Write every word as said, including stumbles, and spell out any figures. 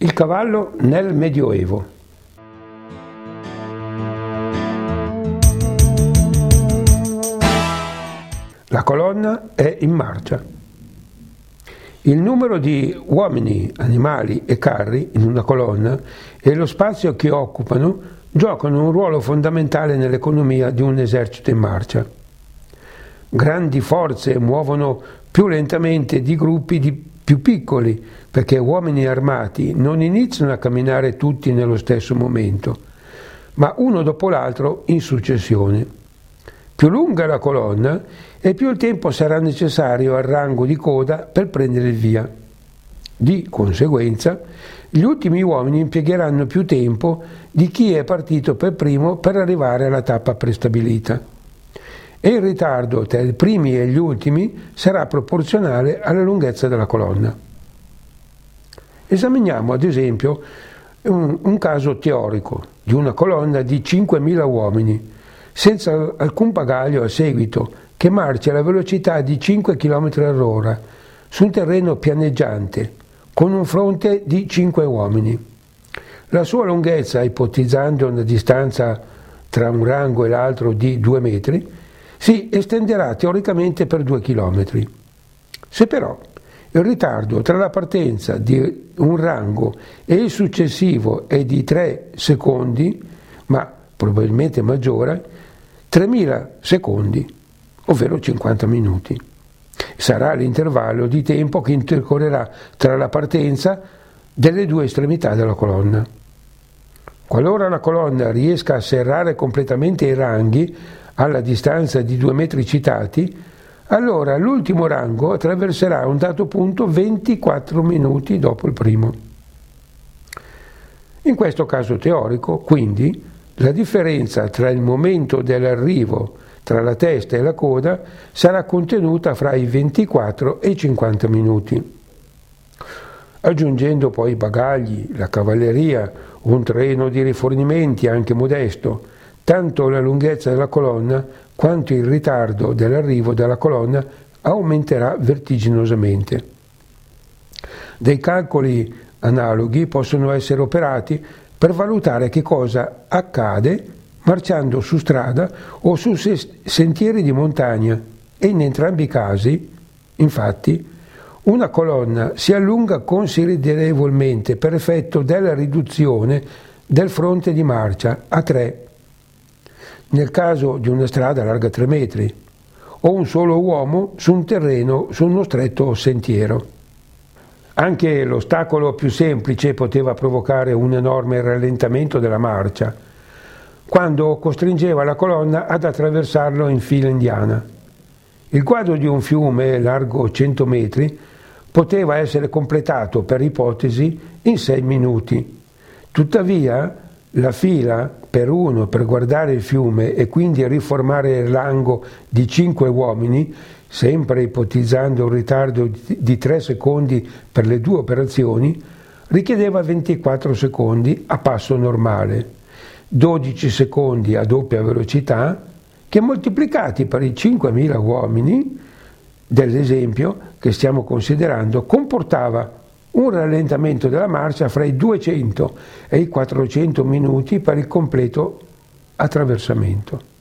Il cavallo nel Medioevo. La colonna è in marcia. Il numero di uomini, animali e carri in una colonna e lo spazio che occupano giocano un ruolo fondamentale nell'economia di un esercito in marcia. Grandi forze muovono più lentamente di gruppi di più piccoli, perché uomini armati non iniziano a camminare tutti nello stesso momento, ma uno dopo l'altro in successione. Più lunga la colonna e più il tempo sarà necessario al rango di coda per prendere il via. Di conseguenza, gli ultimi uomini impiegheranno più tempo di chi è partito per primo per arrivare alla tappa prestabilita. E il ritardo tra i primi e gli ultimi sarà proporzionale alla lunghezza della colonna. Esaminiamo ad esempio un, un caso teorico di una colonna di cinquemila uomini, senza alcun bagaglio a seguito, che marcia alla velocità di cinque chilometri all'ora su un terreno pianeggiante, con un fronte di cinque uomini. La sua lunghezza, ipotizzando una distanza tra un rango e l'altro di due metri, si estenderà teoricamente per due chilometri. Se però il ritardo tra la partenza di un rango e il successivo è di tre secondi, ma probabilmente maggiore, tremila secondi, ovvero cinquanta minuti. Sarà l'intervallo di tempo che intercorrerà tra la partenza delle due estremità della colonna. Qualora la colonna riesca a serrare completamente i ranghi alla distanza di due metri citati, allora l'ultimo rango attraverserà a un dato punto ventiquattro minuti dopo il primo. In questo caso teorico, quindi, la differenza tra il momento dell'arrivo tra la testa e la coda sarà contenuta fra i ventiquattro e i cinquanta minuti. Aggiungendo poi i bagagli, la cavalleria, un treno di rifornimenti anche modesto, tanto la lunghezza della colonna quanto il ritardo dell'arrivo della colonna aumenterà vertiginosamente. Dei calcoli analoghi possono essere operati per valutare che cosa accade marciando su strada o su sentieri di montagna, e in entrambi i casi, infatti, una colonna si allunga considerevolmente per effetto della riduzione del fronte di marcia a tre. Nel caso di una strada larga tre metri, o un solo uomo su un terreno, su uno stretto sentiero. Anche l'ostacolo più semplice poteva provocare un enorme rallentamento della marcia, quando costringeva la colonna ad attraversarlo in fila indiana. Il quadro di un fiume largo cento metri poteva essere completato, per ipotesi, in sei minuti. Tuttavia, la fila per uno per guardare il fiume e quindi riformare il rango di cinque uomini, sempre ipotizzando un ritardo di tre secondi per le due operazioni, richiedeva ventiquattro secondi a passo normale, dodici secondi a doppia velocità, che moltiplicati per i cinquemila uomini dell'esempio che stiamo considerando comportava un rallentamento della marcia fra i duecento e i quattrocento minuti per il completo attraversamento.